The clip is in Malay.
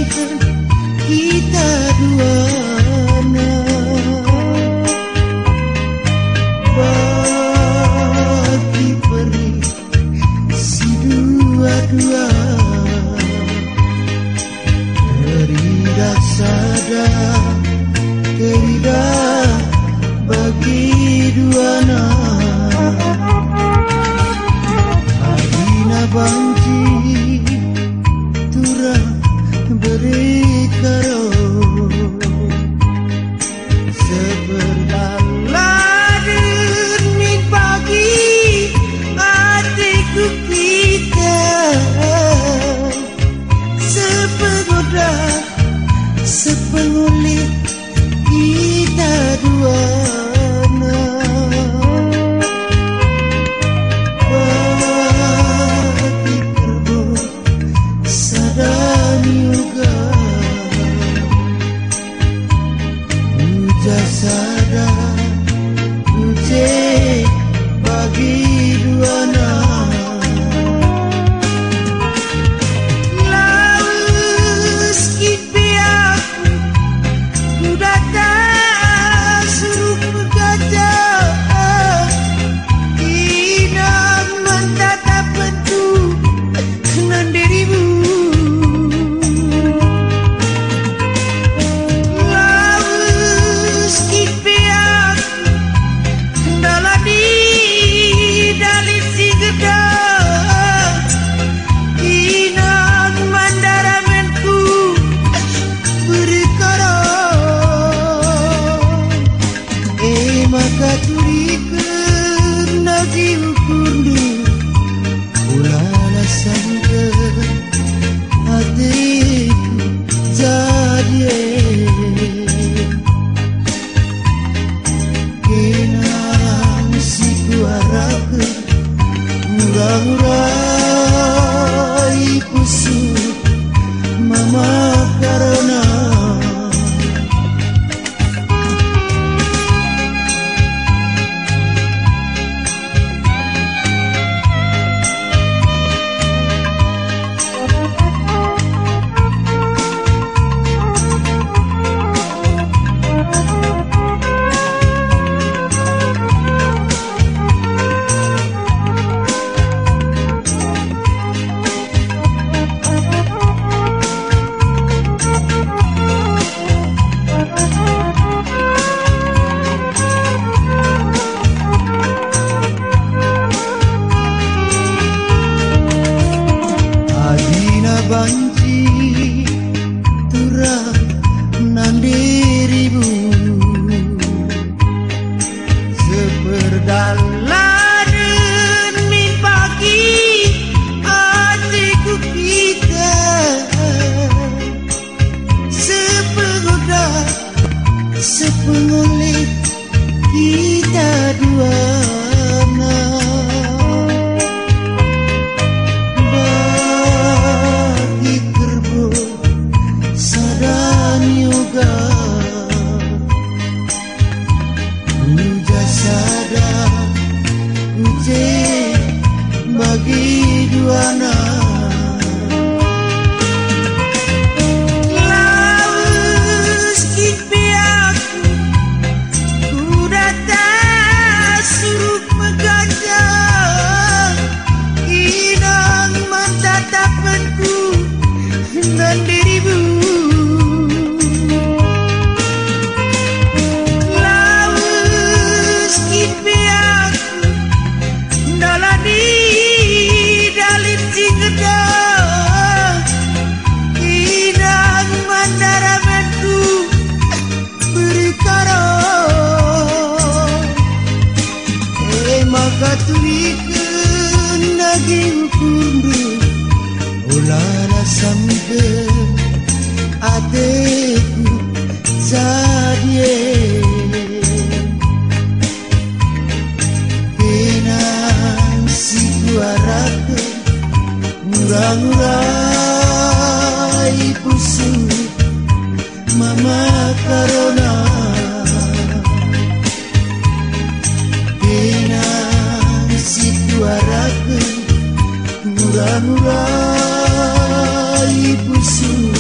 kita duana bagi peri si dua-dua teridak sadar teridak bagi duana Adina banci turah berikaro seberladen min pagi hatiku kita sepegoda sepengulit kita duana bagi kerbo sadar juga ujar sadar ujar bagi duana maka turikan nasi ukundu ulala sangka hatiku jadi kenang si kuaraku murah-murai pusuk mama karena banci turah nandiribu seperdaladen min pagi hatiku kita sepegoda sepengulit kita duana bagi duana laus kipiaku kuda tak suruh megajah inang mantatapanku dan dirimu laus kipiaku dalani inang mandaramanku berkara maka turikan lagi ukundu ulala sampe hatiku jadi kenang si kuaraku murah-murai pusuk mama karona kenang si kuaraku murah-murai pusuk